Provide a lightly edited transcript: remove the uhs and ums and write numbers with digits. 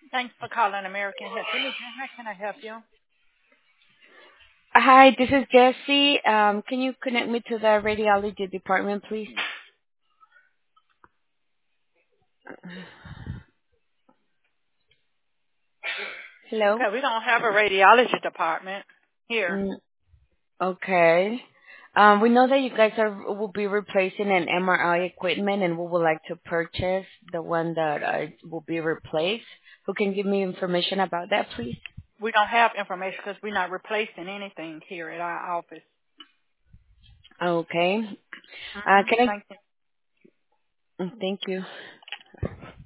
Thanks for calling American Health Imaging. How can I help you? Hi, this is Jessie. Can you connect me to the radiology department, please? Hello? Okay, we don't have a radiology department here. Mm, okay. We know that you guys will be replacing an MRI equipment, and we would like to purchase the one that will be replaced. Who can give me information about that, please? We don't have information because we're not replacing anything here at our office. Okay. Mm-hmm. Can Thank you. Thank you.